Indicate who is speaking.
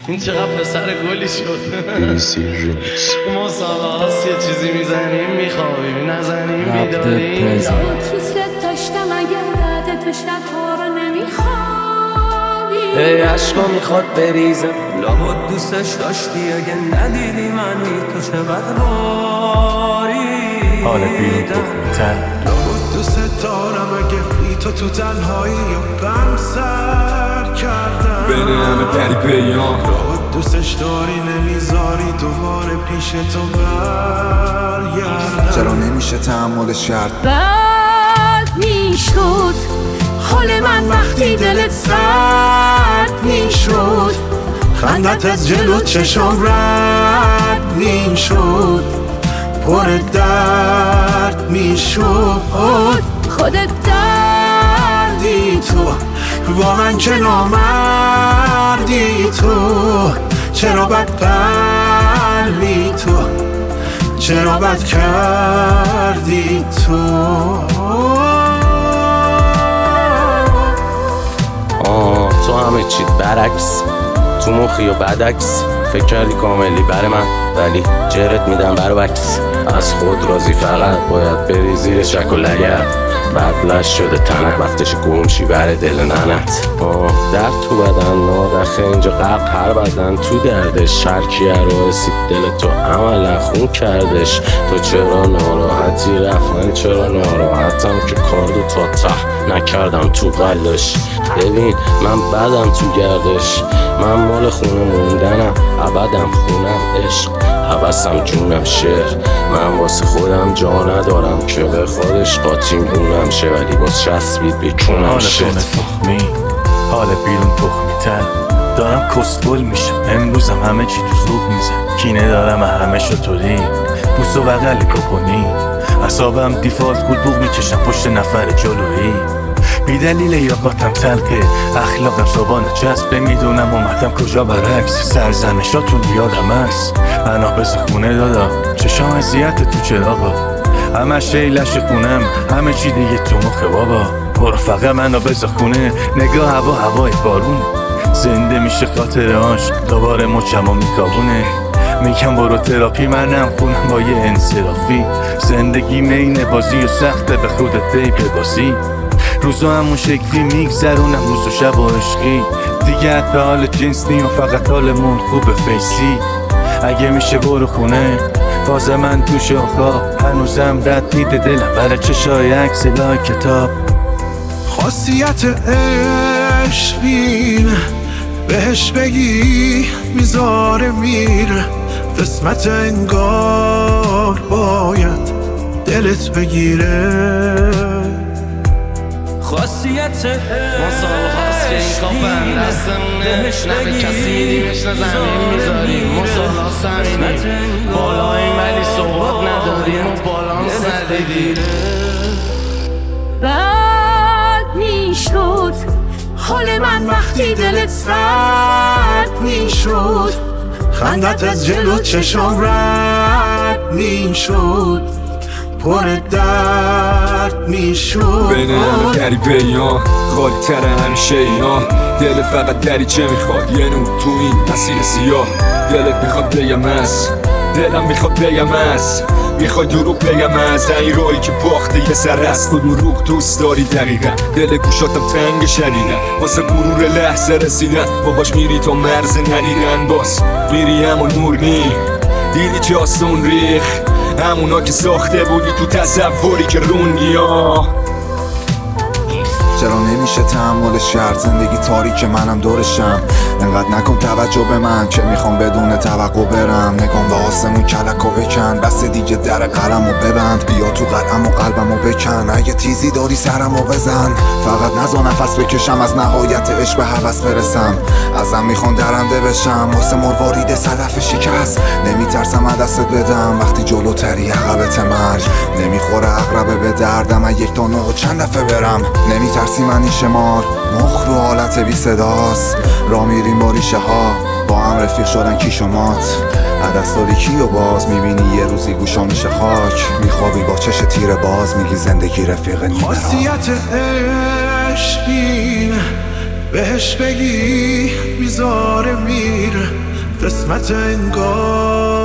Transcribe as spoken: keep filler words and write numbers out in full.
Speaker 1: این چقدر پسر گلی شد.
Speaker 2: بیسی ریمیکس.
Speaker 1: مسابقه هست یه چیزی میزنیم میخوابیم نزنیم بیداریم.
Speaker 3: دوست داشتم اگر بعد تو شبها رو نمیخوابی
Speaker 4: ای عشقا میخواد بریزم
Speaker 5: لابد دوستش داشتی اگه ندیدی منی تو چه بدواری
Speaker 6: حال بیرون تخمیتر
Speaker 7: لابد دوست دارم اگه بی تو تو تنهایی یا غم سر کردم
Speaker 8: بین همه پری پیام
Speaker 7: لابد دوستش داری نمیذاری دوباره پیش تو برگردم
Speaker 9: چرا نمیشه تحملش کرد
Speaker 3: بد میشد حال من وقتی دلت سرد میشد
Speaker 7: خندت از جلو چشم رد میشد پر درد میشد
Speaker 3: خودت دردی
Speaker 7: تو واقعا چه نامردی تو چرا بد قلبی تو چرا بد کردی تو
Speaker 4: آه تو همه چیت برعکس تو مخی و بدعکس فکر کردی کاملی بر من ولی جرت میدم بر بکس از خود راضی فقط باید بری زیر شک و لگت بدلش شده تنت وقتش گمشی بر دل ننت آه درد تو بدن نادخه اینجا غرق هر بدن تو دردش هرکی رو رسید دل تو عملا خون کردش تو چرا ناراحتی رفت من چرا ناراحتم که کاردو تا ته نکردم تو قلش ببین من بدم تو گردش من مال خونه موندنم ابدم خونم عشق حوثم جونم شعر من واسه خودم جا ندارم که به خودش قاطیم بونم شه ولی باز چسبید بکنم
Speaker 6: حال
Speaker 4: شد
Speaker 6: خونه تخمی حال بیرون تخمی تر دارم کسبل میشم امروزم همه چی تو زوب میزه کینه دارم همه شطوری بوس و بغل کپونی اصابم دیفالت گلبوغ میکشم پشت نفر جلویی بی دلیل یاقاتم تلقه اخلاقم صبحانه چسبه میدونم اومدم کجا برعکس سرزنشاتون یادم هست انا بز خونه دادا چشام اذیت تو چراغا همه شیلش خونم همه چی دیگه تو مخه بابا برو فقط منو بز خونه نگاه هوا هوای بارونه زنده میشه خاطرهاش دوباره مچمو میکابونه میگم برو تراپی منم خونم با یه انصرافی زندگی مینه بازی و سخته به خودت دی ببازی روزا همون شکلی میگذرونم روز و شب و عشقی دیگه حتی حال جنس نیم و فقط حالمون خوبه فیسی اگه میشه برو خونه باز من تو شاخا هنوزم رد میده دلم برای چشای عکس لای کتاب
Speaker 7: خاصیت عشق بین بهش بگی میذاره میره قسمت انگار باید دلت بگیره
Speaker 5: خاصیت
Speaker 1: مسابقه هست که این کافن دستمونه نفه کسی دیگهش نزمین میذاریم مسابقه سمینیم بالاییم ولی صحبت نداریم و بالانس ندیدیم
Speaker 3: بد میشد حال من وقتی دلت سرد میشد
Speaker 7: خندت از جلو چشم رد میشد پر درد میشد
Speaker 8: بین همه پری پیام خالی تر همه شیان دل فقط دریچه میخواد یه نور تو این مسیر سیاه دلت میخواد بگم از دلم میخواد بگم از میخوای دروغ بگم از این رایی که باخته یه سر از تو دروغ دوست داری دقیقا دل گوشاتم تنگ شدیدن واسه مرور لحظه رسیدن باباش میری تا مرز ندیدن باز میری همون نور نی دیدی که آسون ریخ همونا که ساخته بودی تو تصوری که روندی ها
Speaker 9: چرا نمیشه تحملش کرد زندگی تاریک منم دورشم انقدر نکن توجه به من که میخوام بدون توقع برم نگام به آسمون کلکو بکن بس دیگه در قلمو ببند بیا تو قلم و قلبمو بکن اگه تیزی داری سرمو بزن فقط نزا نفس بکشم از نهایت عشق به هوس برسم ازم میخوان درنده بشم واسه مروارید صدف شکست نمیترسم از دستت بدم وقتی جلوتری عقبت مرگ نمیخوره عقربه به دردم از یک تا نه چند دفعه برم نمیترسی منی شمار مخ رو حالت بی صداست را میریم با ریشه ها با هم رفیق شدن کی شمات عدستاری کیو باز میبینی یه روزی گوشا میشه خاک میخوابی با چش تیر باز میگی زندگی رفیق نیمه
Speaker 7: خاصیت عشق بین بهش بگی میذاره میره قسمت انگار